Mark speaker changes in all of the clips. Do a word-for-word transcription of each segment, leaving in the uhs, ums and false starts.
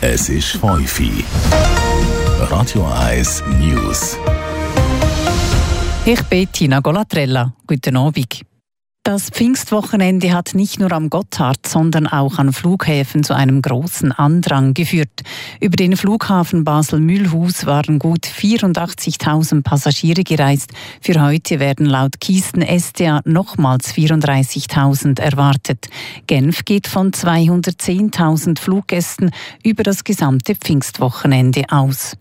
Speaker 1: Es ist fünf Uhr. Radio eins News.
Speaker 2: Ich bin Tina Golatrella. Guten Abend. Das Pfingstwochenende hat nicht nur am Gotthard, sondern auch an Flughäfen zu einem grossen Andrang geführt. Über den Flughafen Basel-Mühlhus waren gut vierundachtzigtausend Passagiere gereist. Für heute werden laut Kisten S D A nochmals vierunddreißigtausend erwartet. Genf geht von zweihundertzehntausend Fluggästen über das gesamte Pfingstwochenende aus.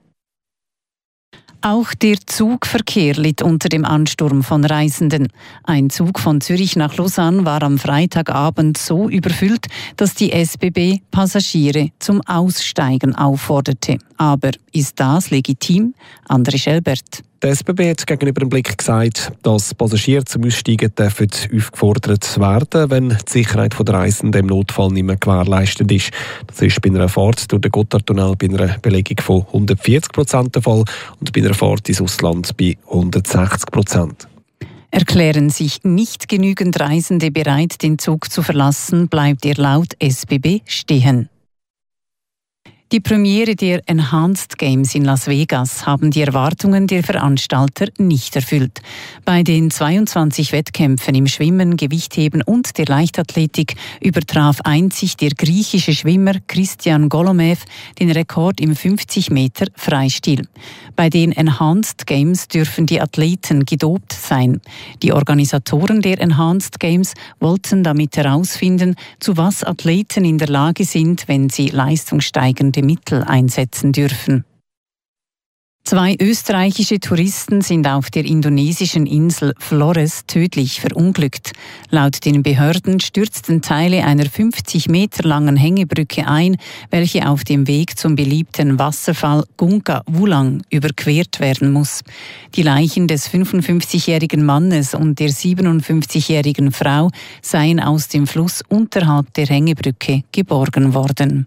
Speaker 2: Auch der Zugverkehr litt unter dem Ansturm von Reisenden. Ein Zug von Zürich nach Lausanne war am Freitagabend so überfüllt, dass die S B B Passagiere zum Aussteigen aufforderte. Aber ist das legitim? André Schelbert.
Speaker 3: Der S B B hat gegenüber dem Blick gesagt, dass Passagiere zum Aussteigen dürfen aufgefordert werden, wenn die Sicherheit der Reisenden im Notfall nicht mehr gewährleistet ist. Das ist bei einer Fahrt durch den Gotthardtunnel bei einer Belegung von hundertvierzig Prozent der Fall und bei einer Fahrt ins Ausland bei hundertsechzig Prozent.
Speaker 2: Erklären sich nicht genügend Reisende bereit, den Zug zu verlassen, bleibt er laut S B B stehen. Die Premiere der Enhanced Games in Las Vegas haben die Erwartungen der Veranstalter nicht erfüllt. Bei den zweiundzwanzig Wettkämpfen im Schwimmen, Gewichtheben und der Leichtathletik übertraf einzig der griechische Schwimmer Christian Golomev den Rekord im fünfzig Meter Freistil. Bei den Enhanced Games dürfen die Athleten gedopt sein. Die Organisatoren der Enhanced Games wollten damit herausfinden, zu was Athleten in der Lage sind, wenn sie leistungssteigernde Mittel einsetzen dürfen. Zwei österreichische Touristen sind auf der indonesischen Insel Flores tödlich verunglückt. Laut den Behörden stürzten Teile einer fünfzig Meter langen Hängebrücke ein, welche auf dem Weg zum beliebten Wasserfall Gunga Wulang überquert werden muss. Die Leichen des fünfundfünfzigjährigen Mannes und der siebenundfünfzigjährigen Frau seien aus dem Fluss unterhalb der Hängebrücke geborgen worden.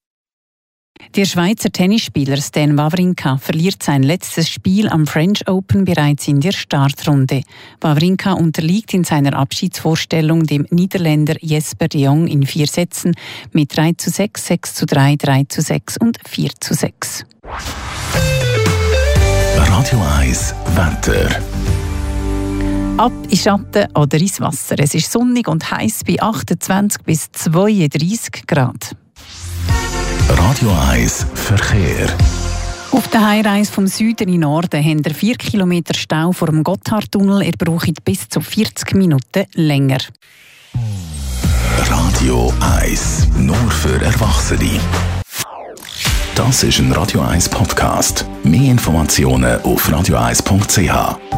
Speaker 2: Der Schweizer Tennisspieler Stan Wawrinka verliert sein letztes Spiel am French Open bereits in der Startrunde. Wawrinka unterliegt in seiner Abschiedsvorstellung dem Niederländer Jesper de Jong in vier Sätzen mit drei zu sechs, sechs zu drei, drei zu sechs und vier zu sechs.
Speaker 1: Radio eins Wetter.
Speaker 2: Ab in Schatten oder ins Wasser. Es ist sonnig und heiß bei achtundzwanzig bis zweiunddreißig Grad.
Speaker 1: Radio eins Verkehr.
Speaker 2: Auf der Heimreise vom Süden in den Norden haben wir vier Kilometer Stau vor dem Gotthardtunnel. Ihr braucht bis zu vierzig Minuten länger.
Speaker 1: Radio eins, nur für Erwachsene. Das ist ein Radio eins Podcast. Mehr Informationen auf radio eins punkt c h.